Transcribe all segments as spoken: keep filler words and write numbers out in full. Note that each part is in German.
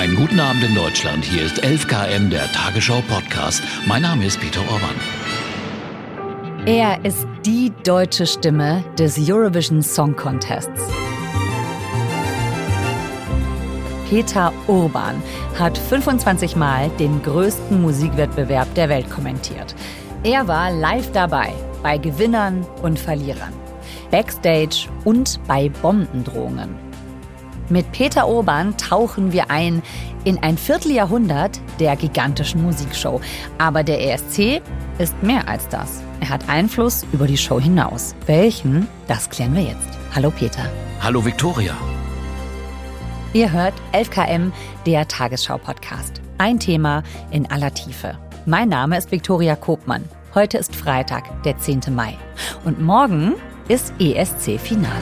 Einen guten Abend in Deutschland. Hier ist elf K M, der Tagesschau-Podcast. Mein Name ist Peter Orban. Er ist die deutsche Stimme des Eurovision Song Contests. Peter Orban hat fünfundzwanzig Mal den größten Musikwettbewerb der Welt kommentiert. Er war live dabei, bei Gewinnern und Verlierern, Backstage und bei Bombendrohungen. Mit Peter Orban tauchen wir ein in ein Vierteljahrhundert der gigantischen Musikshow. Aber der E S C ist mehr als das. Er hat Einfluss über die Show hinaus. Welchen? Das klären wir jetzt. Hallo Peter. Hallo Viktoria. Ihr hört elf K M, der Tagesschau-Podcast. Ein Thema in aller Tiefe. Mein Name ist Viktoria Kopmann. Heute ist Freitag, der zehnte Mai. Und morgen ist E S C-Finale.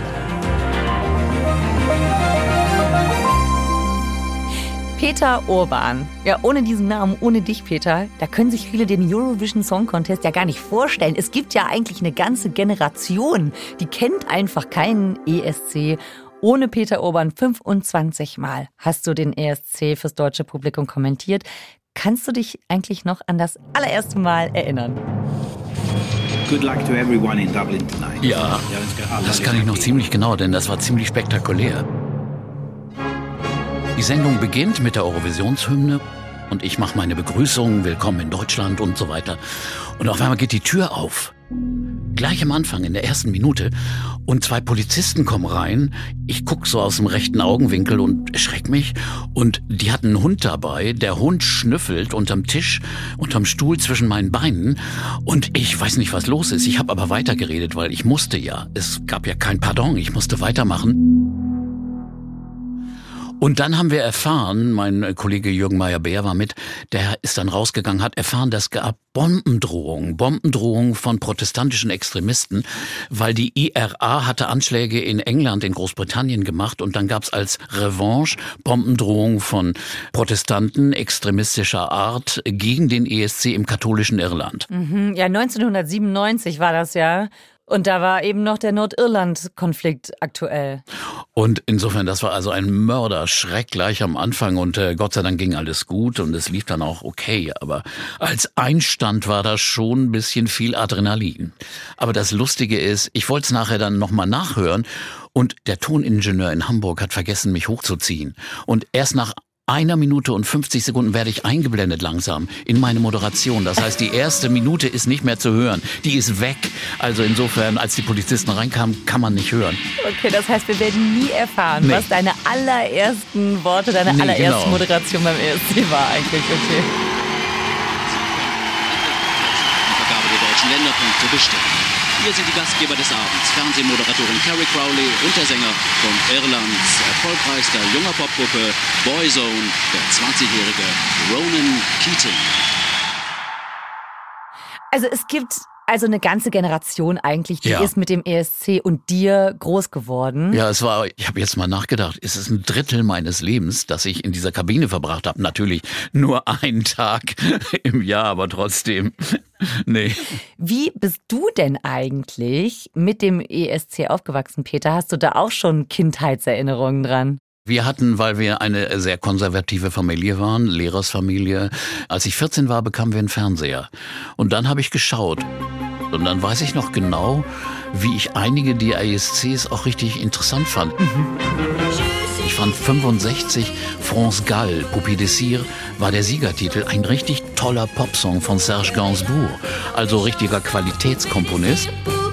Peter Orban. Ja, ohne diesen Namen, ohne dich, Peter, da können sich viele den Eurovision Song Contest ja gar nicht vorstellen. Es gibt ja eigentlich eine ganze Generation, die kennt einfach keinen E S C. Ohne Peter Orban fünfundzwanzig Mal hast du den E S C fürs deutsche Publikum kommentiert. Kannst du dich eigentlich noch an das allererste Mal erinnern? Good luck to everyone in Dublin tonight. Ja, das kann ich noch ziemlich genau, denn das war ziemlich spektakulär. Die Sendung beginnt mit der Eurovisionshymne und ich mache meine Begrüßung, willkommen in Deutschland und so weiter. Und auf einmal geht die Tür auf. Gleich am Anfang, in der ersten Minute. Und zwei Polizisten kommen rein. Ich gucke so aus dem rechten Augenwinkel und erschreck mich. Und die hatten einen Hund dabei. Der Hund schnüffelt unterm Tisch, unterm Stuhl zwischen meinen Beinen. Und ich weiß nicht, was los ist. Ich habe aber weitergeredet, weil ich musste ja. Es gab ja kein Pardon. Ich musste weitermachen. Und dann haben wir erfahren, mein Kollege Jürgen Meyer-Beer war mit, der ist dann rausgegangen, hat erfahren, dass es gab Bombendrohungen, Bombendrohungen von protestantischen Extremisten, weil die I R A hatte Anschläge in England, in Großbritannien gemacht und dann gab es als Revanche Bombendrohungen von Protestanten extremistischer Art gegen den E S C im katholischen Irland. Mhm, ja, neunzehnhundertsiebenundneunzig war das ja. Und da war eben noch der Nordirland-Konflikt aktuell. Und insofern, das war also ein Mörderschreck gleich am Anfang und äh, Gott sei Dank ging alles gut und es lief dann auch okay. Aber als Einstand war da schon ein bisschen viel Adrenalin. Aber das Lustige ist, ich wollte es nachher dann nochmal nachhören und der Toningenieur in Hamburg hat vergessen, mich hochzuziehen. Und erst nach einer Minute und fünfzig Sekunden werde ich eingeblendet langsam in meine Moderation. Das heißt, die erste Minute ist nicht mehr zu hören. Die ist weg. Also insofern, als die Polizisten reinkamen, kann man nicht hören. Okay, das heißt, wir werden nie erfahren, nee. was deine allerersten Worte, deine nee, allererste genau. Moderation beim E S C war eigentlich. Okay. Die Vergabe der deutschen Länderpunkte bestimmt. Hier sind die Gastgeber des Abends, Fernsehmoderatorin Carrie Crowley und der Sänger von Irlands erfolgreichster junger Popgruppe Boyzone, der zwanzigjährige Ronan Keating. Also es gibt also eine ganze Generation eigentlich, die ja. ist mit dem E S C und dir groß geworden. Ja, es war, ich habe jetzt mal nachgedacht, es ist ein Drittel meines Lebens, das ich in dieser Kabine verbracht habe. Natürlich nur einen Tag im Jahr, aber trotzdem, nee. Wie bist du denn eigentlich mit dem E S C aufgewachsen, Peter? Hast du da auch schon Kindheitserinnerungen dran? Wir hatten, weil wir eine sehr konservative Familie waren, Lehrersfamilie, als ich vierzehn war, bekamen wir einen Fernseher. Und dann habe ich geschaut. Und dann weiß ich noch genau, wie ich einige der E S Cs auch richtig interessant fand. Mhm. Ich fand fünfundsechzig France Gall, Poupée de Cire, war der Siegertitel. Ein richtig toller Popsong von Serge Gainsbourg. Also richtiger Qualitätskomponist.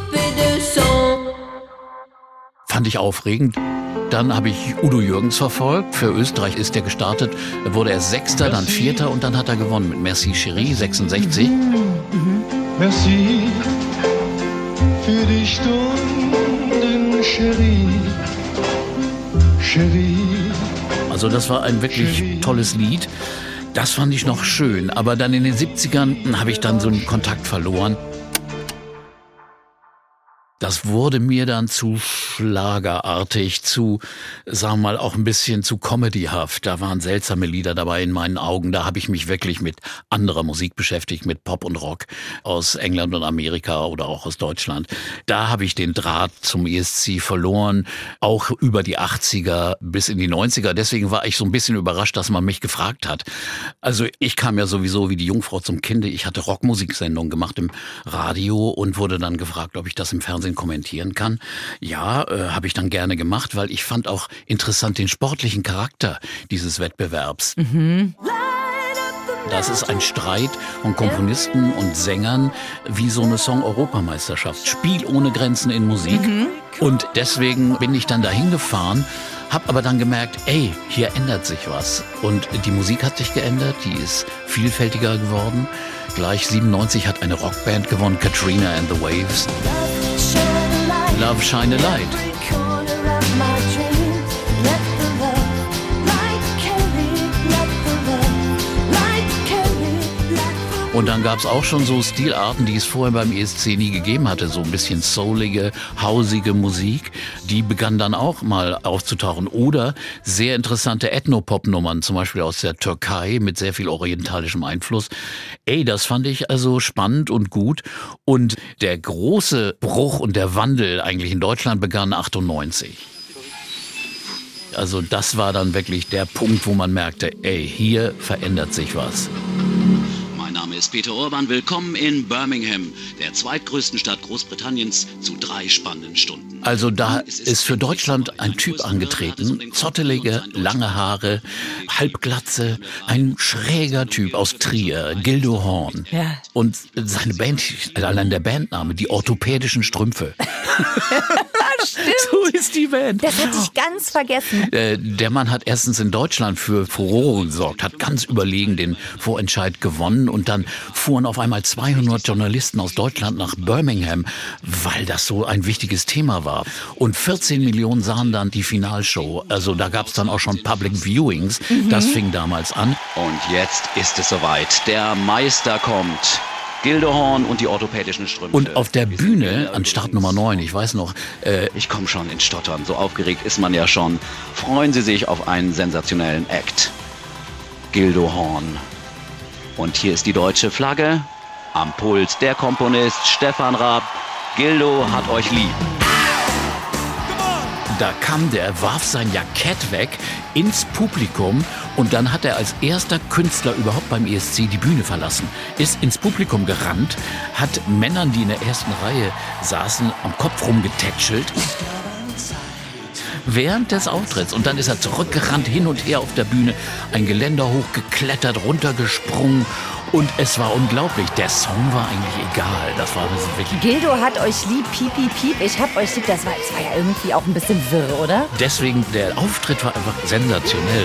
Fand ich aufregend. Dann habe ich Udo Jürgens verfolgt. Für Österreich ist er gestartet. Da wurde er Sechster, dann Vierter und dann hat er gewonnen mit Merci Chérie, sechsundsechzig. Mhm. Merci für die Stunden, Chérie, Chérie. Also das war ein wirklich tolles Lied. Das fand ich noch schön. Aber dann in den siebzigern habe ich dann so einen Kontakt verloren. das wurde mir dann zu schlagerartig, zu, sagen wir mal, auch ein bisschen zu comedyhaft. Da waren seltsame Lieder dabei in meinen Augen. Da habe ich mich wirklich mit anderer Musik beschäftigt, mit Pop und Rock aus England und Amerika oder auch aus Deutschland. Da habe ich den Draht zum E S C verloren, auch über die achtziger bis in die neunziger. Deswegen war ich so ein bisschen überrascht, dass man mich gefragt hat. Also ich kam ja sowieso wie die Jungfrau zum Kinde. Ich hatte Rockmusiksendungen gemacht im Radio und wurde dann gefragt, ob ich das im Fernsehen kommentieren kann. Ja, äh, habe ich dann gerne gemacht, weil ich fand auch interessant den sportlichen Charakter dieses Wettbewerbs. Mhm. Das ist ein Streit von Komponisten und Sängern wie so eine Song-Europameisterschaft. Spiel ohne Grenzen in Musik. Mhm. Und deswegen bin ich dann dahin gefahren, hab aber dann gemerkt, ey, hier ändert sich was. Und die Musik hat sich geändert, die ist vielfältiger geworden. Gleich siebenundneunzig hat eine Rockband gewonnen, Katrina and the Waves. Love, Shine a Light. Und dann gab's auch schon so Stilarten, die es vorher beim E S C nie gegeben hatte. So ein bisschen soulige, hausige Musik. Die begann dann auch mal aufzutauchen. Oder sehr interessante Ethnopop-Nummern, zum Beispiel aus der Türkei mit sehr viel orientalischem Einfluss. Ey, das fand ich also spannend und gut. Und der große Bruch und der Wandel eigentlich in Deutschland begann achtundneunzig. Also das war dann wirklich der Punkt, wo man merkte, ey, hier verändert sich was. Mein Name ist Peter Urban. Willkommen in Birmingham, der zweitgrößten Stadt Großbritanniens, zu drei spannenden Stunden. Also da ist für Deutschland ein Typ angetreten, zottelige, lange Haare, Halbglatze, ein schräger Typ aus Trier, Gildo Horn. Ja. Und seine Band, allein der Bandname, die orthopädischen Strümpfe. Stimmt. So ist die Band. Das hatte ich ganz vergessen. Äh, der Mann hat erstens in Deutschland für Furore gesorgt, hat ganz überlegen den Vorentscheid gewonnen und dann fuhren auf einmal zweihundert Journalisten aus Deutschland nach Birmingham, weil das so ein wichtiges Thema war. Und vierzehn Millionen sahen dann die Finalshow. Also da gab es dann auch schon Public Viewings. Mhm. Das fing damals an. Und jetzt ist es soweit. Der Meister kommt. Gildo Horn und die orthopädischen Strümpfe. Und auf der Bühne, an Start Nummer neun, ich weiß noch... Äh, ich komme schon ins Stottern, so aufgeregt ist man ja schon. Freuen Sie sich auf einen sensationellen Act. Gildo Horn. Und hier ist die deutsche Flagge. Am Pult der Komponist Stefan Raab. Gildo hat euch lieb. Da kam der, warf sein Jackett weg ins Publikum und dann hat er als erster Künstler überhaupt beim E S C die Bühne verlassen. Ist ins Publikum gerannt, hat Männern, die in der ersten Reihe saßen, am Kopf rumgetätschelt. Während des Auftritts. Und dann ist er zurückgerannt, hin und her auf der Bühne, ein Geländer hochgeklettert, runtergesprungen. Und es war unglaublich. Der Song war eigentlich egal. Das war das wirklich. Gildo hat euch lieb, piep, piep, piep. Ich hab euch lieb. Das war, das war ja irgendwie auch ein bisschen wirr, oder? Deswegen, der Auftritt war einfach sensationell.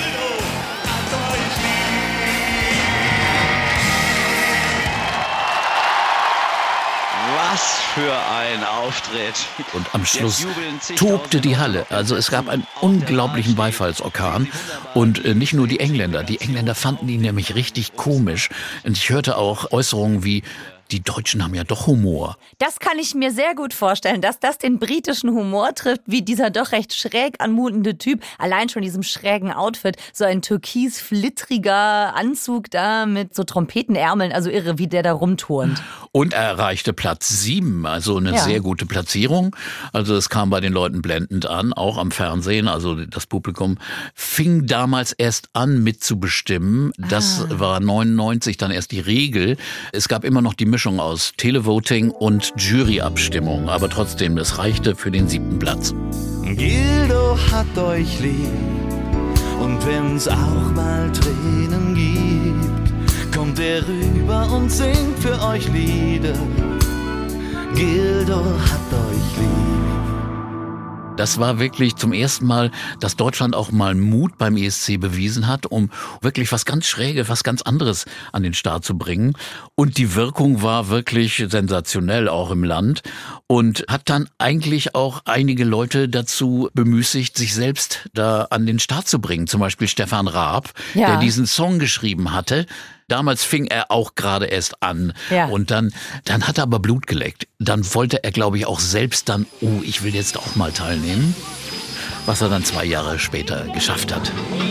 Was für ein Auftritt. Und am Schluss tobte die Halle. Also es gab einen unglaublichen Beifallsorkan. Und äh, nicht nur die Engländer. Die Engländer fanden ihn nämlich richtig komisch. Und ich hörte auch Äußerungen wie, die Deutschen haben ja doch Humor. Das kann ich mir sehr gut vorstellen, dass das den britischen Humor trifft, wie dieser doch recht schräg anmutende Typ, allein schon in diesem schrägen Outfit, so ein türkis-flittriger Anzug da mit so Trompetenärmeln, also irre, wie der da rumturnt. Und er erreichte Platz sieben, also eine ja. sehr gute Platzierung. Also es kam bei den Leuten blendend an, auch am Fernsehen. Also das Publikum fing damals erst an mitzubestimmen. Das ah. war neunundneunzig dann erst die Regel. Es gab immer noch die Mischung aus Televoting und Juryabstimmung. Aber trotzdem, das reichte für den siebten Platz. Gildo hat euch lieb und wenn's auch mal Tränen gibt, kommt er rüber und singt für euch Lieder. Gildo hat euch lieb. Das war wirklich zum ersten Mal, dass Deutschland auch mal Mut beim E S C bewiesen hat, um wirklich was ganz Schräges, was ganz anderes an den Start zu bringen. Und die Wirkung war wirklich sensationell auch im Land und hat dann eigentlich auch einige Leute dazu bemüßigt, sich selbst da an den Start zu bringen. Zum Beispiel Stefan Raab, ja. der diesen Song geschrieben hatte. Damals fing er auch gerade erst an. Ja. Und dann, dann hat er aber Blut geleckt. Dann wollte er, glaube ich, auch selbst dann, oh, ich will jetzt auch mal teilnehmen. Was er dann zwei Jahre später geschafft hat.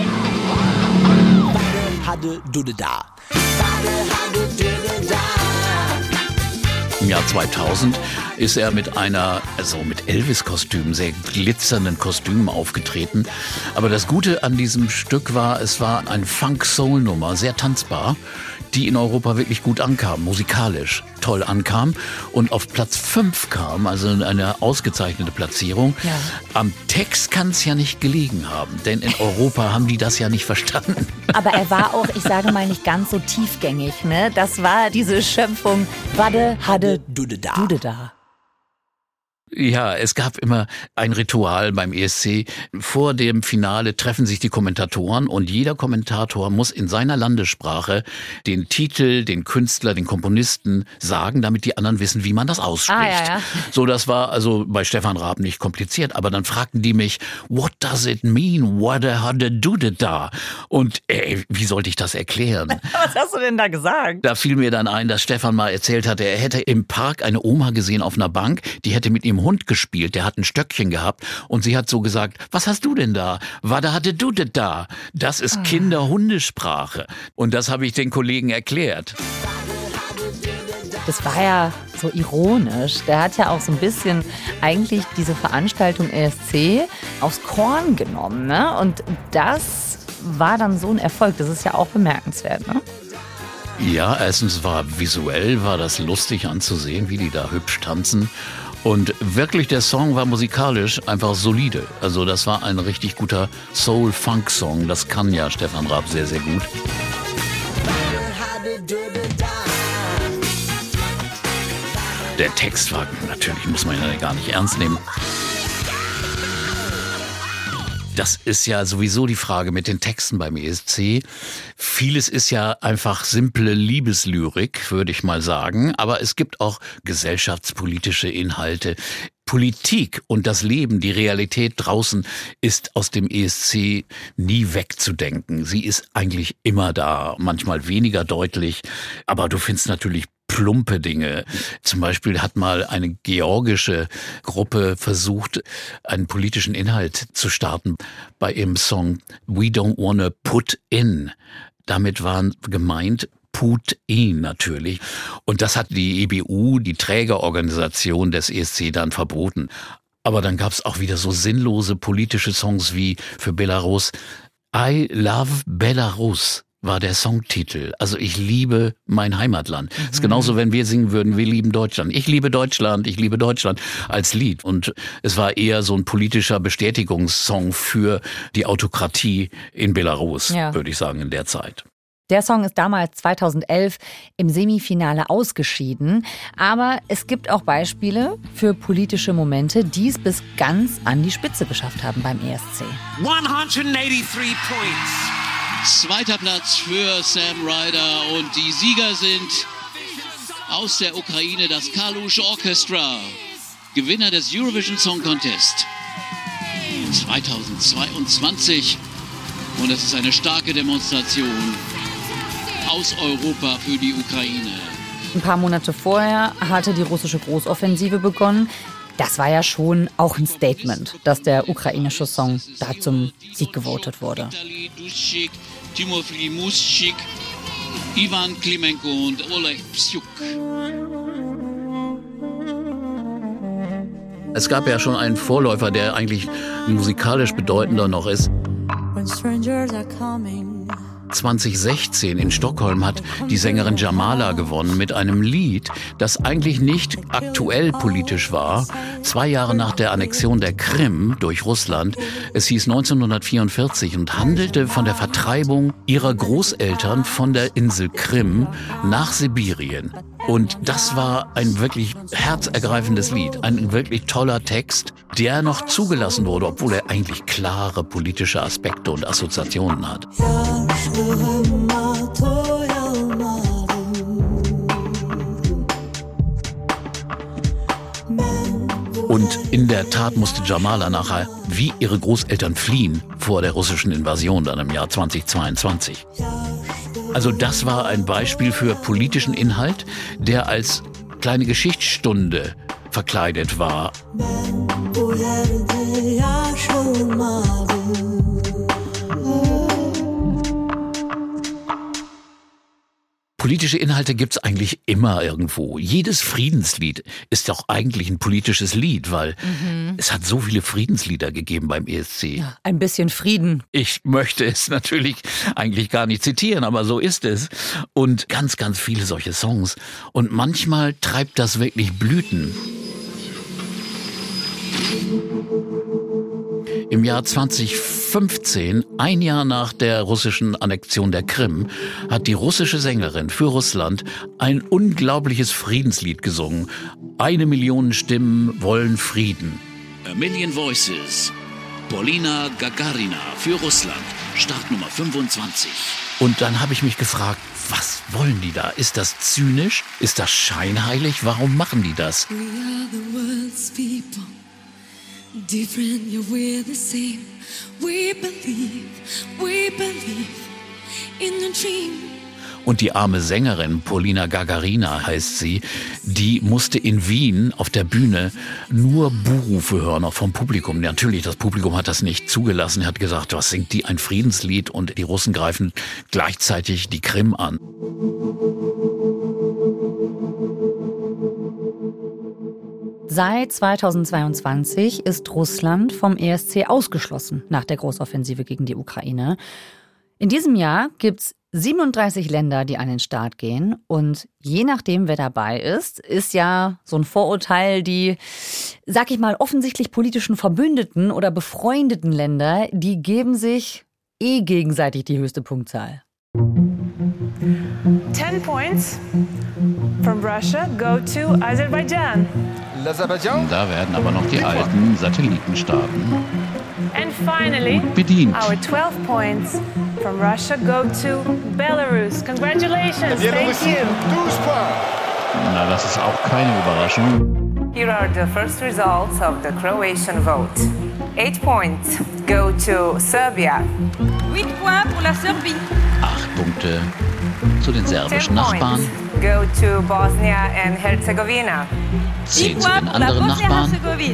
Im Jahr zweitausend ist er mit einer, also mit Elvis-Kostümen, sehr glitzernden Kostümen aufgetreten. Aber das Gute an diesem Stück war, es war eine Funk-Soul-Nummer, sehr tanzbar, die in Europa wirklich gut ankam, musikalisch toll ankam und auf Platz fünf kam, also eine ausgezeichnete Platzierung. Ja. Am Text kann es ja nicht gelegen haben, denn in Europa haben die das ja nicht verstanden. Aber er war auch, ich sage mal, nicht ganz so tiefgängig, ne? Das war diese Schöpfung, Wadde, Hadde, Dude da. Dude da. Ja, es gab immer ein Ritual beim E S C. Vor dem Finale treffen sich die Kommentatoren und jeder Kommentator muss in seiner Landessprache den Titel, den Künstler, den Komponisten sagen, damit die anderen wissen, wie man das ausspricht. Ah, ja, ja. So, das war also bei Stefan Raab nicht kompliziert, aber dann fragten die mich, what does it mean? What a do da? Und ey, wie sollte ich das erklären? Was hast du denn da gesagt? Da fiel mir dann ein, dass Stefan mal erzählt hatte, er hätte im Park eine Oma gesehen auf einer Bank, die hätte mit ihm Hund gespielt, der hat ein Stöckchen gehabt und sie hat so gesagt, was hast du denn da? Was hatte du denn da? Das ist Kinder-Hundesprache. Und das habe ich den Kollegen erklärt. Das war ja so ironisch. Der hat ja auch so ein bisschen eigentlich diese Veranstaltung E S C aufs Korn genommen, ne? Und das war dann so ein Erfolg. Das ist ja auch bemerkenswert, ne? Ja, erstens war visuell, war das lustig anzusehen, wie die da hübsch tanzen. Und wirklich, der Song war musikalisch einfach solide. Also das war ein richtig guter Soul-Funk-Song. Das kann ja Stefan Raab sehr, sehr gut. Der Text war, natürlich muss man ihn ja gar nicht ernst nehmen. Das ist ja sowieso die Frage mit den Texten beim E S C. Vieles ist ja einfach simple Liebeslyrik, würde ich mal sagen. Aber es gibt auch gesellschaftspolitische Inhalte. Politik und das Leben, die Realität draußen ist aus dem E S C nie wegzudenken. Sie ist eigentlich immer da, manchmal weniger deutlich. Aber du findest natürlich plumpe Dinge. Zum Beispiel hat mal eine georgische Gruppe versucht, einen politischen Inhalt zu starten bei ihrem Song We Don't Wanna Put In. Damit waren gemeint Put In natürlich. Und das hat die E B U, die Trägerorganisation des E S C, dann verboten. Aber dann gab es auch wieder so sinnlose politische Songs wie für Belarus I Love Belarus. War der Songtitel. Also ich liebe mein Heimatland. Mhm. Das ist genauso, wenn wir singen würden, wir lieben Deutschland. Ich liebe Deutschland, ich liebe Deutschland als Lied. Und es war eher so ein politischer Bestätigungssong für die Autokratie in Belarus, ja, würde ich sagen, in der Zeit. Der Song ist damals zweitausendelf im Semifinale ausgeschieden. Aber es gibt auch Beispiele für politische Momente, die es bis ganz an die Spitze geschafft haben beim E S C. hundertdreiundachtzig Points. Zweiter Platz für Sam Ryder und die Sieger sind aus der Ukraine das Kalush Orchestra, Gewinner des Eurovision Song Contest zweitausendzweiundzwanzig. Und es ist eine starke Demonstration aus Europa für die Ukraine. Ein paar Monate vorher hatte die russische Großoffensive begonnen. Das war ja schon auch ein Statement, dass der ukrainische Song da zum Sieg gewotet wurde. Timofey Muschik, Ivan Klimenko und Oleg Psyuk. Es gab ja schon einen Vorläufer, der eigentlich musikalisch bedeutender noch ist. zwanzig sechzehn in Stockholm hat die Sängerin Jamala gewonnen mit einem Lied, das eigentlich nicht aktuell politisch war. Zwei Jahre nach der Annexion der Krim durch Russland. Es hieß neunzehnhundertvierundvierzig und handelte von der Vertreibung ihrer Großeltern von der Insel Krim nach Sibirien. Und das war ein wirklich herzergreifendes Lied, ein wirklich toller Text, der noch zugelassen wurde, obwohl er eigentlich klare politische Aspekte und Assoziationen hat. Und in der Tat musste Jamala nachher wie ihre Großeltern fliehen vor der russischen Invasion dann im Jahr zweitausendzweiundzwanzig. Also das war ein Beispiel für politischen Inhalt, der als kleine Geschichtsstunde verkleidet war. Politische Inhalte gibt's eigentlich immer irgendwo. Jedes Friedenslied ist doch eigentlich ein politisches Lied, weil mhm. es hat so viele Friedenslieder gegeben beim E S C. Ja, ein bisschen Frieden. Ich möchte es natürlich eigentlich gar nicht zitieren, aber so ist es. Und ganz, ganz viele solche Songs. Und manchmal treibt das wirklich Blüten. Im Jahr zwanzig fünfzehn, ein Jahr nach der russischen Annexion der Krim, hat die russische Sängerin für Russland ein unglaubliches Friedenslied gesungen. Eine Million Stimmen wollen Frieden. A Million Voices. Polina Gagarina für Russland. Startnummer fünfundzwanzig. Und dann habe ich mich gefragt, was wollen die da? Ist das zynisch? Ist das scheinheilig? Warum machen die das? We are the world's people. Different, yet we're the same. We believe, we believe in a dream. Und die arme Sängerin, Polina Gagarina heißt sie, die musste in Wien auf der Bühne nur Buhrufe hören, auch vom Publikum. Natürlich, das Publikum hat das nicht zugelassen. Er hat gesagt, was singt die, ein Friedenslied, und die Russen greifen gleichzeitig die Krim an. Seit zweitausendzweiundzwanzig ist Russland vom E S C ausgeschlossen nach der Großoffensive gegen die Ukraine. In diesem Jahr gibt's siebenunddreißig Länder, die an den Start gehen. Und je nachdem, wer dabei ist, ist ja so ein Vorurteil, die, sag ich mal, offensichtlich politischen Verbündeten oder befreundeten Länder, die geben sich eh gegenseitig die höchste Punktzahl. Ten points from Russia go to Azerbaijan. Da werden aber noch die alten Satellitenstaaten And finally, bedient. our twelve points from Russia go to Belarus. Congratulations, thank you. Na, das ist auch keine Überraschung. Here are the first results of the Croatian vote. Eight points go to Serbia. Huit points pour la Serbie. Acht Punkte zu den serbischen Ten Nachbarn. points go to Bosnia and Herzegovina. Zehn zu den anderen Nachbarn.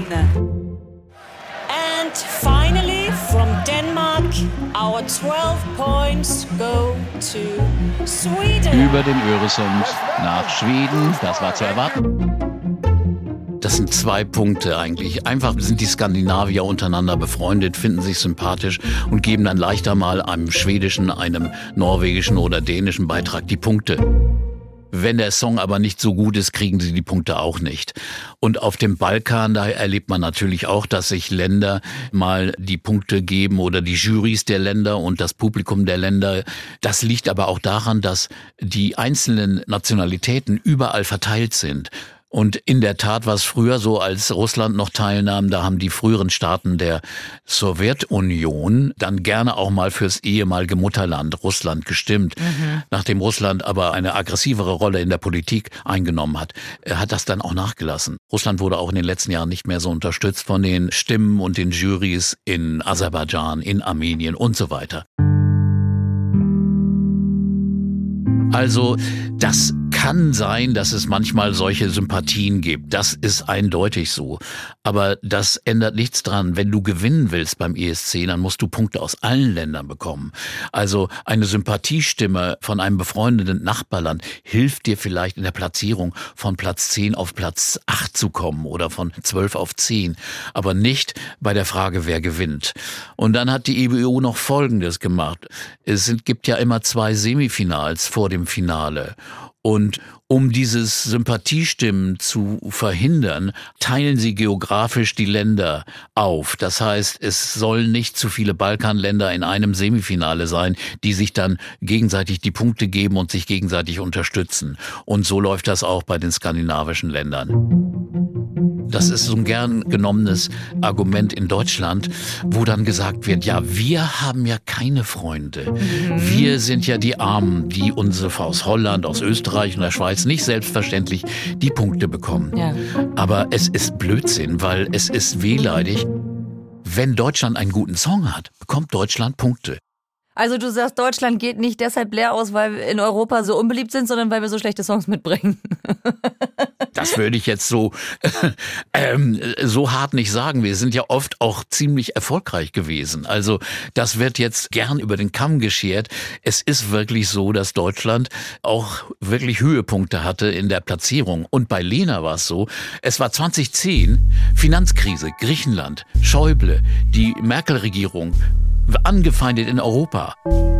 And finally, from Denmark, our twelve points go to Sweden. Über den Öresund nach Schweden, das war zu erwarten. Das sind zwei Punkte eigentlich. Einfach sind die Skandinavier untereinander befreundet, finden sich sympathisch und geben dann leichter mal einem schwedischen, einem norwegischen oder dänischen Beitrag die Punkte. Wenn der Song aber nicht so gut ist, kriegen sie die Punkte auch nicht. Und auf dem Balkan, da erlebt man natürlich auch, dass sich Länder mal die Punkte geben oder die Jurys der Länder und das Publikum der Länder. Das liegt aber auch daran, dass die einzelnen Nationalitäten überall verteilt sind. Und in der Tat war es früher so, als Russland noch teilnahm, da haben die früheren Staaten der Sowjetunion dann gerne auch mal fürs ehemalige Mutterland Russland gestimmt. Mhm. Nachdem Russland aber eine aggressivere Rolle in der Politik eingenommen hat, hat das dann auch nachgelassen. Russland wurde auch in den letzten Jahren nicht mehr so unterstützt von den Stimmen und den Jurys in Aserbaidschan, in Armenien und so weiter. Also das kann sein, dass es manchmal solche Sympathien gibt. Das ist eindeutig so. Aber das ändert nichts dran. Wenn du gewinnen willst beim E S C, dann musst du Punkte aus allen Ländern bekommen. Also eine Sympathiestimme von einem befreundeten Nachbarland hilft dir vielleicht in der Platzierung von Platz zehn auf Platz acht zu kommen oder von zwölf auf zehn. Aber nicht bei der Frage, wer gewinnt. Und dann hat die E B U noch Folgendes gemacht. Es sind, gibt ja immer zwei Semifinals vor dem Finale. Und um dieses Sympathiestimmen zu verhindern, teilen sie geografisch die Länder auf. Das heißt, es sollen nicht zu viele Balkanländer in einem Semifinale sein, die sich dann gegenseitig die Punkte geben und sich gegenseitig unterstützen. Und so läuft das auch bei den skandinavischen Ländern. Das ist so ein gern genommenes Argument in Deutschland, wo dann gesagt wird, ja, wir haben ja keine Freunde. Wir sind ja die Armen, die unsere aus Holland, aus Österreich und der Schweiz nicht selbstverständlich die Punkte bekommen. Ja. Aber es ist Blödsinn, weil es ist wehleidig. Wenn Deutschland einen guten Song hat, bekommt Deutschland Punkte. Also du sagst, Deutschland geht nicht deshalb leer aus, weil wir in Europa so unbeliebt sind, sondern weil wir so schlechte Songs mitbringen. Das würde ich jetzt so, ähm, so hart nicht sagen. Wir sind ja oft auch ziemlich erfolgreich gewesen. Also das wird jetzt gern über den Kamm geschert. Es ist wirklich so, dass Deutschland auch wirklich Höhepunkte hatte in der Platzierung. Und bei Lena war es so, es war zwanzig zehn, Finanzkrise, Griechenland, Schäuble, die Merkel-Regierung, angefeindet in Europa.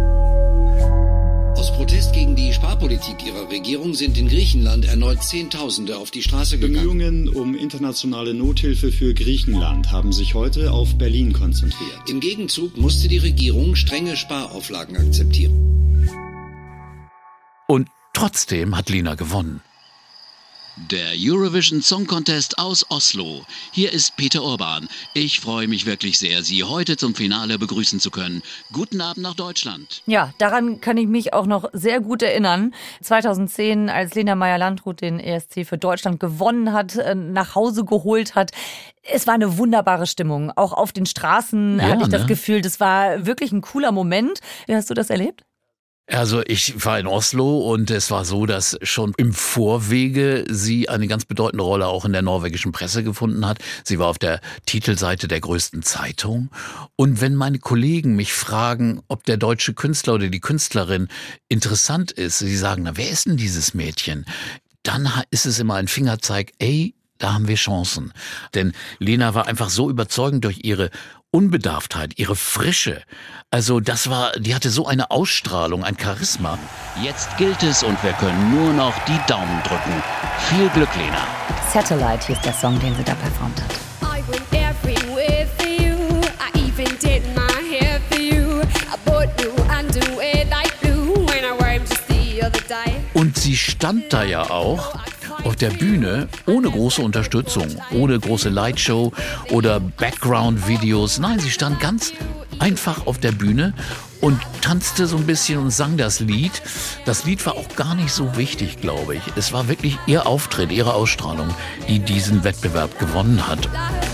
Aus Protest gegen die Sparpolitik ihrer Regierung sind in Griechenland erneut Zehntausende auf die Straße gegangen. Bemühungen um internationale Nothilfe für Griechenland haben sich heute auf Berlin konzentriert. Im Gegenzug musste die Regierung strenge Sparauflagen akzeptieren. Und trotzdem hat Lena gewonnen. Der Eurovision Song Contest aus Oslo. Hier ist Peter Urban. Ich freue mich wirklich sehr, Sie heute zum Finale begrüßen zu können. Guten Abend nach Deutschland. Ja, daran kann ich mich auch noch sehr gut erinnern. zweitausendzehn, als Lena Meyer-Landrut den E S C für Deutschland gewonnen hat, nach Hause geholt hat. Es war eine wunderbare Stimmung. Auch auf den Straßen ja, hatte ich ne? das Gefühl, das war wirklich ein cooler Moment. Wie hast du das erlebt? Also ich war in Oslo und es war so, dass schon im Vorwege sie eine ganz bedeutende Rolle auch in der norwegischen Presse gefunden hat. Sie war auf der Titelseite der größten Zeitung. Und wenn meine Kollegen mich fragen, ob der deutsche Künstler oder die Künstlerin interessant ist, sie sagen, na, wer ist denn dieses Mädchen? Dann ist es immer ein Fingerzeig, ey, da haben wir Chancen. Denn Lena war einfach so überzeugend durch ihre Unbedarftheit, ihre Frische. Also das war, die hatte so eine Ausstrahlung, ein Charisma. Jetzt gilt es und wir können nur noch die Daumen drücken. Viel Glück, Lena. Satellite hieß der Song, den sie da performt hat. I went everywhere for you. I even did my hair for you. I bought new underwear like blue when I wore them just the other day. Und sie stand da ja auch auf der Bühne ohne große Unterstützung, ohne große Lightshow oder Background-Videos. Nein, sie stand ganz einfach auf der Bühne und tanzte so ein bisschen und sang das Lied. Das Lied war auch gar nicht so wichtig, glaube ich. Es war wirklich ihr Auftritt, ihre Ausstrahlung, die diesen Wettbewerb gewonnen hat.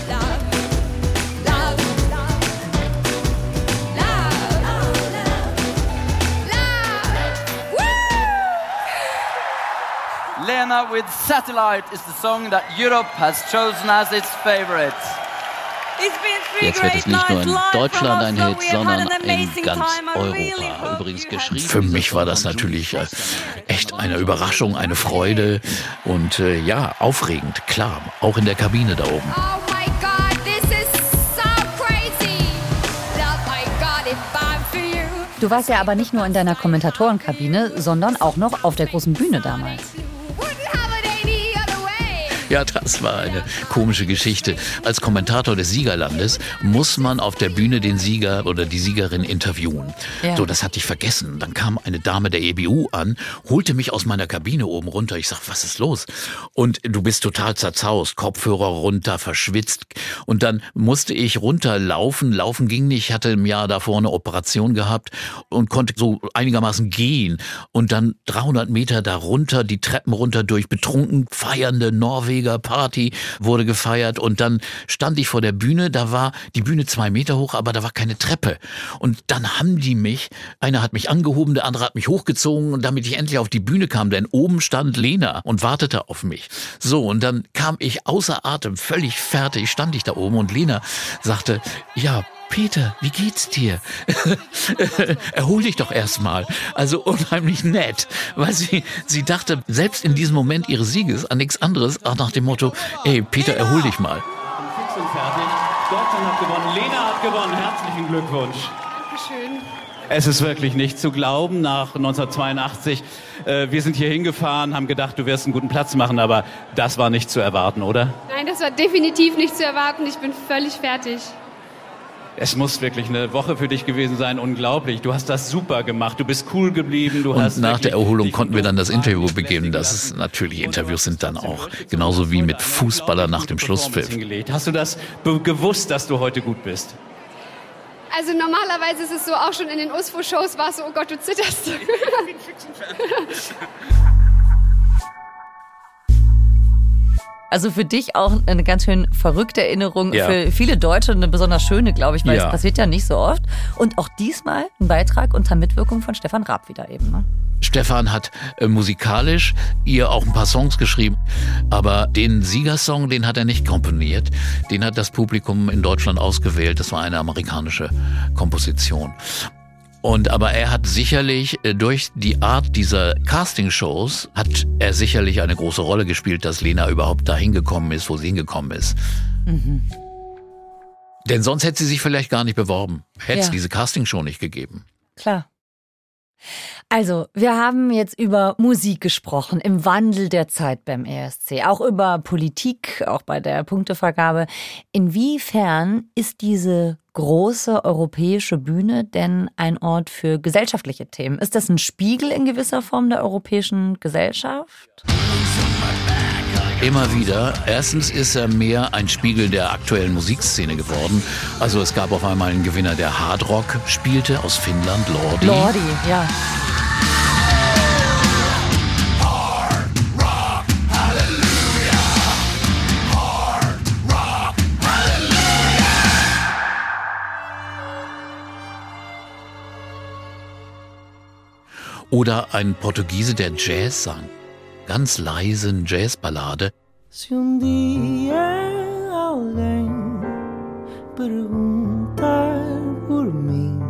Lena with Satellite is the song that Europe has chosen as its favorite. Jetzt wird es nicht nur in Deutschland ein Hit, sondern in ganz Europa. Übrigens geschrieben. Für mich war das natürlich äh, echt eine Überraschung, eine Freude und äh, ja, aufregend, klar, auch in der Kabine da oben. Oh my God, this is so crazy. Love, I got it bad for you. Du warst ja aber nicht nur in deiner Kommentatorenkabine, sondern auch noch auf der großen Bühne damals. Ja, das war eine komische Geschichte. Als Kommentator des Siegerlandes muss man auf der Bühne den Sieger oder die Siegerin interviewen. Ja. So, das hatte ich vergessen. Dann kam eine Dame der E B U an, holte mich aus meiner Kabine oben runter. Ich sag, was ist los? Und du bist total zerzaust, Kopfhörer runter, verschwitzt. Und dann musste ich runterlaufen. Laufen ging nicht. Ich hatte im Jahr davor eine Operation gehabt und konnte so einigermaßen gehen. Und dann dreihundert Meter da runter, die Treppen runter durch betrunken feiernde Norweger. Party wurde gefeiert und dann stand ich vor der Bühne, da war die Bühne zwei Meter hoch, aber da war keine Treppe. Und dann haben die mich, einer hat mich angehoben, der andere hat mich hochgezogen und damit ich endlich auf die Bühne kam, denn oben stand Lena und wartete auf mich. So, und dann kam ich außer Atem, völlig fertig, stand ich da oben und Lena sagte, ja, Peter, wie geht's dir? Erhol dich doch erstmal. Also unheimlich nett, weil sie, sie dachte selbst in diesem Moment ihres Sieges an nichts anderes, auch nach dem Motto, ey Peter, erhol dich mal. Fix und fertig. Deutschland hat gewonnen, Lena hat gewonnen. Herzlichen Glückwunsch. Dankeschön. Es ist wirklich nicht zu glauben, nach neunzehnhundertzweiundachtzig. Äh, wir sind hier hingefahren, haben gedacht, du wirst einen guten Platz machen, aber das war nicht zu erwarten, oder? Nein, das war definitiv nicht zu erwarten. Ich bin völlig fertig. Es muss wirklich eine Woche für dich gewesen sein, unglaublich. Du hast das super gemacht, du bist cool geblieben. Du und hast nach der Erholung konnten wir dann das Interview begeben. Das ist natürlich, Interviews sind dann auch genauso wie mit Fußballern nach dem Schlusspfiff. Hast du das gewusst, dass du heute gut bist? Also normalerweise ist es so, auch schon in den U S F O-Shows war es so, oh Gott, du zitterst. Also für dich auch eine ganz schön verrückte Erinnerung, Ja. für viele Deutsche eine besonders schöne, glaube ich, weil Ja. es passiert ja nicht so oft. Und auch diesmal ein Beitrag unter Mitwirkung von Stefan Raab wieder eben. Ne? Stefan hat äh, musikalisch ihr auch ein paar Songs geschrieben, aber den Siegersong, den hat er nicht komponiert. Den hat das Publikum in Deutschland ausgewählt. Das war eine amerikanische Komposition. Und aber er hat sicherlich äh, durch die Art dieser Castingshows hat er sicherlich eine große Rolle gespielt, dass Lena überhaupt dahin gekommen ist, wo sie hingekommen ist. Mhm. Denn sonst hätte sie sich vielleicht gar nicht beworben. Hätte es Ja. diese Castingshow nicht gegeben. Klar. Also, wir haben jetzt über Musik gesprochen, im Wandel der Zeit beim E S C, auch über Politik, auch bei der Punktevergabe. Inwiefern ist diese große europäische Bühne denn ein Ort für gesellschaftliche Themen? Ist das ein Spiegel in gewisser Form der europäischen Gesellschaft? Immer wieder. Erstens ist er mehr ein Spiegel der aktuellen Musikszene geworden. Also es gab auf einmal einen Gewinner, der Hardrock spielte aus Finnland, Lordi. Lordi, ja. Oder ein Portugiese, der Jazz sang. Ganz leisen Jazzballade. Se um dia alguém perguntar por mim,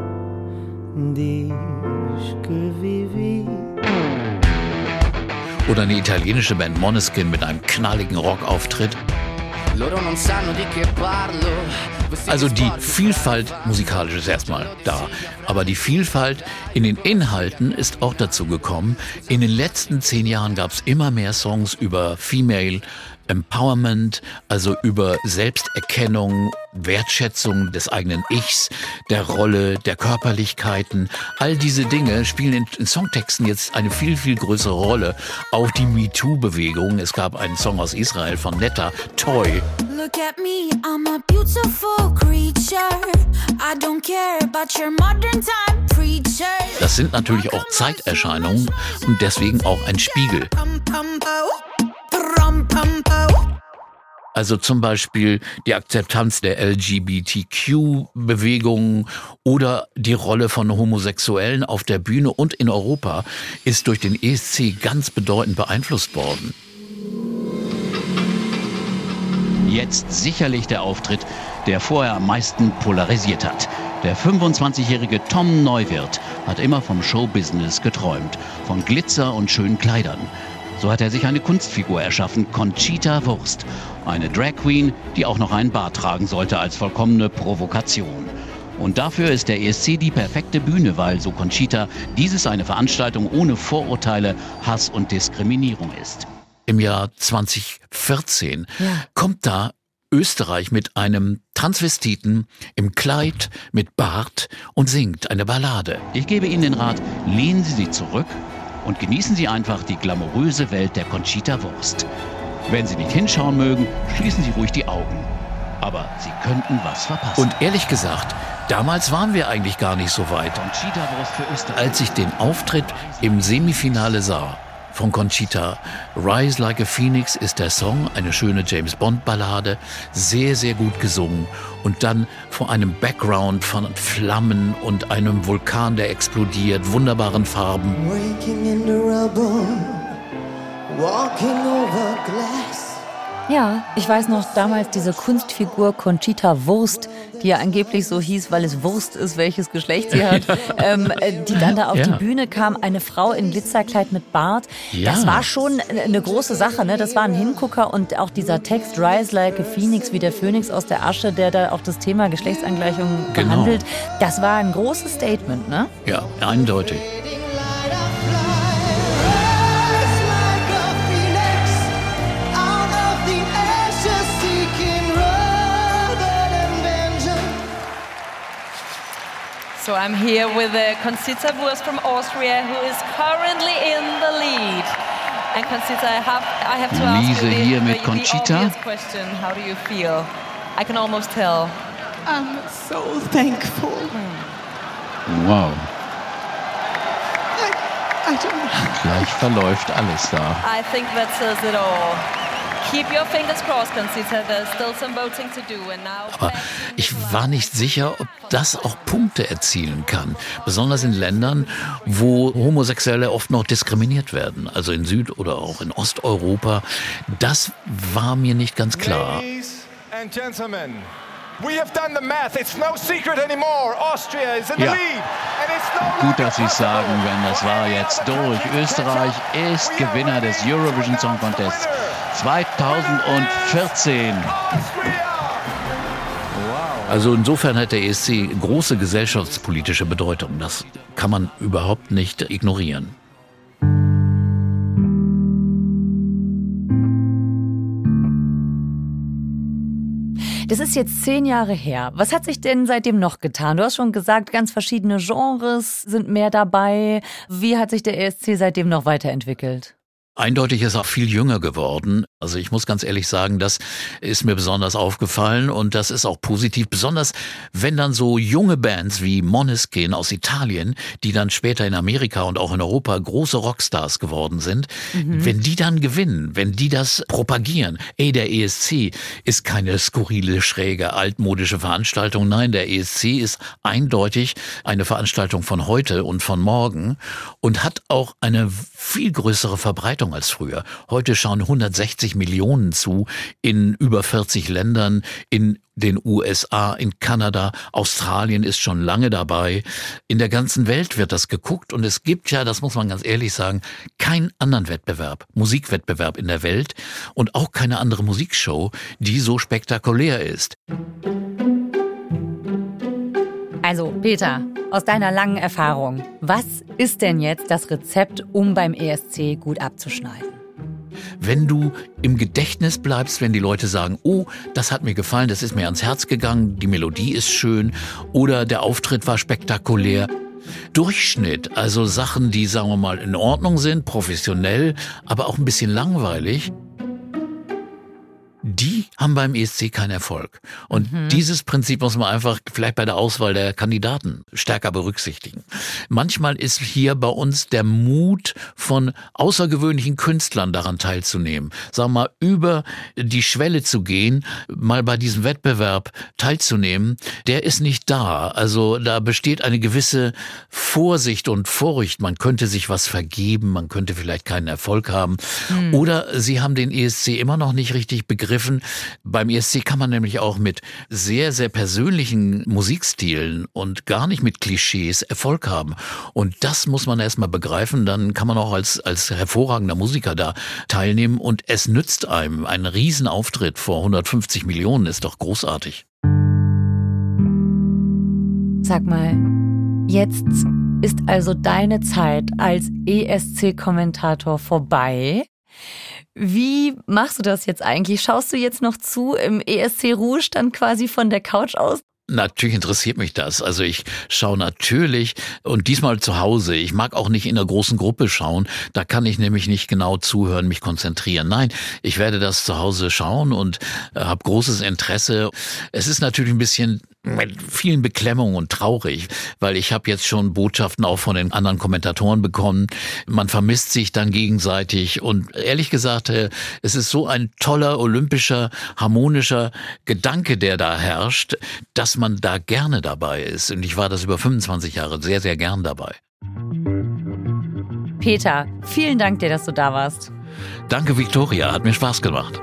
diz que vivi. Oder eine italienische Band Måneskin mit einem knalligen Rockauftritt. Also die Vielfalt musikalisch ist erstmal da, aber die Vielfalt in den Inhalten ist auch dazu gekommen. In den letzten zehn Jahren gab es immer mehr Songs über Female Empowerment, also über Selbsterkennung, Wertschätzung des eigenen Ichs, der Rolle, der Körperlichkeiten. All diese Dinge spielen in, in Songtexten jetzt eine viel, viel größere Rolle. Auch die MeToo-Bewegung. Es gab einen Song aus Israel von Netta, Toy. Look at me, I'm a beautiful creature. I don't care about your modern time preacher. Das sind natürlich auch Zeiterscheinungen und deswegen auch ein Spiegel. Also zum Beispiel die Akzeptanz der L G B T Q-Bewegung oder die Rolle von Homosexuellen auf der Bühne und in Europa ist durch den E S C ganz bedeutend beeinflusst worden. Jetzt sicherlich der Auftritt, der vorher am meisten polarisiert hat. Der fünfundzwanzigjährige Tom Neuwirth hat immer vom Showbusiness geträumt, von Glitzer und schönen Kleidern. So hat er sich eine Kunstfigur erschaffen, Conchita Wurst. Eine Drag Queen, die auch noch einen Bart tragen sollte als vollkommene Provokation. Und dafür ist der E S C die perfekte Bühne, weil, so Conchita, dieses eine Veranstaltung ohne Vorurteile, Hass und Diskriminierung ist. Im Jahr zwanzig vierzehn Ja. kommt da Österreich mit einem Transvestiten im Kleid mit Bart und singt eine Ballade. Ich gebe Ihnen den Rat, lehnen Sie sich zurück und genießen Sie einfach die glamouröse Welt der Conchita Wurst. Wenn Sie nicht hinschauen mögen, schließen Sie ruhig die Augen. Aber Sie könnten was verpassen. Und ehrlich gesagt, damals waren wir eigentlich gar nicht so weit. Conchita Wurst für Österreich. Als ich den Auftritt im Semifinale sah von Conchita, Rise Like a Phoenix ist der Song, eine schöne James-Bond-Ballade, sehr, sehr gut gesungen. Und dann vor einem Background von Flammen und einem Vulkan, der explodiert, wunderbaren Farben. Waking in the rubble, walking over glass. Ja, ich weiß noch damals diese Kunstfigur Conchita Wurst, die ja angeblich so hieß, weil es Wurst ist, welches Geschlecht sie hat, ähm, die dann da auf Ja. die Bühne kam, eine Frau in Glitzerkleid mit Bart. Ja. Das war schon eine große Sache, ne? Das war ein Hingucker und auch dieser Text Rise Like a Phoenix, wie der Phönix aus der Asche, der da auch das Thema Geschlechtsangleichung Genau. behandelt. Das war ein großes Statement, ne? Ja, eindeutig. So I'm here with uh, Conchita Wurst from Austria, who is currently in the lead. And Conchita, I have, I have to ask Lise you the, hier mit the, Conchita. the obvious question. How do you feel? I can almost tell. I'm so thankful. Wow, I don't know. gleich verläuft alles da. I think that says it all. keep your fingers crossed, Conchita. There's still some voting to do. And now Aber ich war nicht sicher, ob das auch Punkte erzielen kann. Besonders in Ländern, wo Homosexuelle oft noch diskriminiert werden. Also in Süd- oder auch in Osteuropa. Das war mir nicht ganz klar. Ladies and gentlemen, we have done the math. It's no secret anymore. Austria is in the Ja. lead. And it's no Gut, dass Sie sagen, wenn das war jetzt durch. Österreich ist Gewinner des Eurovision Song Contest zweitausendvierzehn. Also insofern hat der E S C große gesellschaftspolitische Bedeutung. Das kann man überhaupt nicht ignorieren. Das ist jetzt zehn Jahre her. Was hat sich denn seitdem noch getan? Du hast schon gesagt, ganz verschiedene Genres sind mehr dabei. Wie hat sich der E S C seitdem noch weiterentwickelt? Eindeutig ist auch viel jünger geworden. Also ich muss ganz ehrlich sagen, das ist mir besonders aufgefallen und das ist auch positiv. Besonders wenn dann so junge Bands wie Måneskin aus Italien, die dann später in Amerika und auch in Europa große Rockstars geworden sind, mhm. wenn die dann gewinnen, wenn die das propagieren. Ey, der E S C ist keine skurrile, schräge, altmodische Veranstaltung. Nein, der E S C ist eindeutig eine Veranstaltung von heute und von morgen und hat auch eine viel größere Verbreitung als früher. Heute schauen hundertsechzig Millionen zu in über vierzig Ländern, in den U S A, in Kanada, Australien ist schon lange dabei. In der ganzen Welt wird das geguckt und es gibt ja, das muss man ganz ehrlich sagen, keinen anderen Wettbewerb, Musikwettbewerb in der Welt und auch keine andere Musikshow, die so spektakulär ist. Also Peter, aus deiner langen Erfahrung, was ist denn jetzt das Rezept, um beim E S C gut abzuschneiden? Wenn du im Gedächtnis bleibst, wenn die Leute sagen, oh, das hat mir gefallen, das ist mir ans Herz gegangen, die Melodie ist schön oder der Auftritt war spektakulär. Durchschnitt, also Sachen, die, sagen wir mal, in Ordnung sind, professionell, aber auch ein bisschen langweilig, die haben beim E S C keinen Erfolg. Und mhm. dieses Prinzip muss man einfach vielleicht bei der Auswahl der Kandidaten stärker berücksichtigen. Manchmal ist hier bei uns der Mut von außergewöhnlichen Künstlern daran teilzunehmen, sagen wir mal, über die Schwelle zu gehen, mal bei diesem Wettbewerb teilzunehmen, der ist nicht da. Also da besteht eine gewisse Vorsicht und Furcht. Man könnte sich was vergeben, man könnte vielleicht keinen Erfolg haben. Mhm. Oder sie haben den E S C immer noch nicht richtig begriffen. Beim E S C kann man nämlich auch mit sehr, sehr persönlichen Musikstilen und gar nicht mit Klischees Erfolg haben. Und das muss man erstmal begreifen, dann kann man auch als, als hervorragender Musiker da teilnehmen und es nützt einem. Ein Riesenauftritt vor hundertfünfzig Millionen ist doch großartig. Sag mal, jetzt ist also deine Zeit als E S C-Kommentator vorbei. Wie machst du das jetzt eigentlich? Schaust du jetzt noch zu im E S C-Ruhestand quasi von der Couch aus? Natürlich interessiert mich das. Also ich schaue natürlich und diesmal zu Hause. Ich mag auch nicht in einer großen Gruppe schauen. Da kann ich nämlich nicht genau zuhören, mich konzentrieren. Nein, ich werde das zu Hause schauen und äh, habe großes Interesse. Es ist natürlich ein bisschen mit vielen Beklemmungen und traurig, weil ich habe jetzt schon Botschaften auch von den anderen Kommentatoren bekommen. Man vermisst sich dann gegenseitig und ehrlich gesagt, es ist so ein toller, olympischer, harmonischer Gedanke, der da herrscht, dass man da gerne dabei ist. Und ich war das über fünfundzwanzig Jahre sehr, sehr gern dabei. Peter, vielen Dank dir, dass du da warst. Danke, Viktoria. Hat mir Spaß gemacht.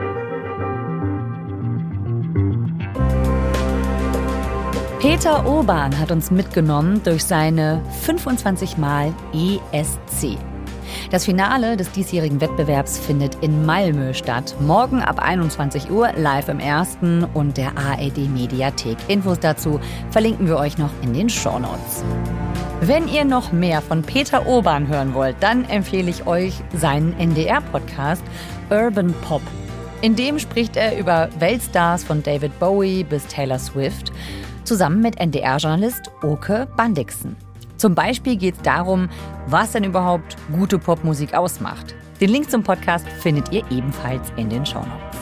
Peter Urban hat uns mitgenommen durch seine fünfundzwanzig Mal E S C. Das Finale des diesjährigen Wettbewerbs findet in Malmö statt. Morgen ab einundzwanzig Uhr live im Ersten und der A R D-Mediathek. Infos dazu verlinken wir euch noch in den Shownotes. Wenn ihr noch mehr von Peter Urban hören wollt, dann empfehle ich euch seinen N D R-Podcast Urban Pop. In dem spricht er über Weltstars von David Bowie bis Taylor Swift, zusammen mit N D R-Journalist Oke Bandixen. Zum Beispiel geht es darum, was denn überhaupt gute Popmusik ausmacht. Den Link zum Podcast findet ihr ebenfalls in den Shownotes.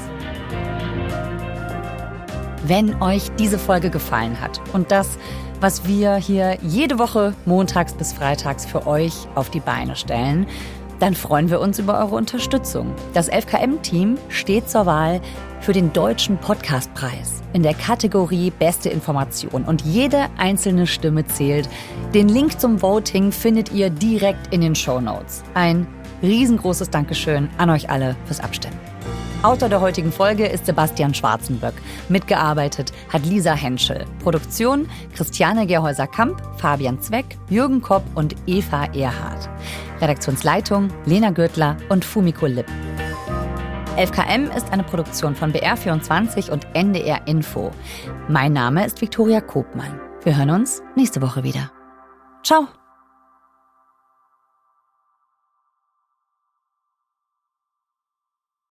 Wenn euch diese Folge gefallen hat und das, was wir hier jede Woche montags bis freitags für euch auf die Beine stellen, Dann freuen wir uns über eure Unterstützung. Das elf K M-Team steht zur Wahl für den Deutschen Podcastpreis in der Kategorie Beste Information. Und jede einzelne Stimme zählt. Den Link zum Voting findet ihr direkt in den Shownotes. Ein riesengroßes Dankeschön an euch alle fürs Abstimmen. Autor der heutigen Folge ist Sebastian Schwarzenböck. Mitgearbeitet hat Lisa Henschel. Produktion Christiane Gerhäuser-Kamp, Fabian Zweck, Jürgen Kopp und Eva Erhardt. Redaktionsleitung Lena Gürtler und Fumiko Lipp. elf K M ist eine Produktion von B R vierundzwanzig und N D R Info. Mein Name ist Viktoria Kopmann. Wir hören uns nächste Woche wieder. Ciao!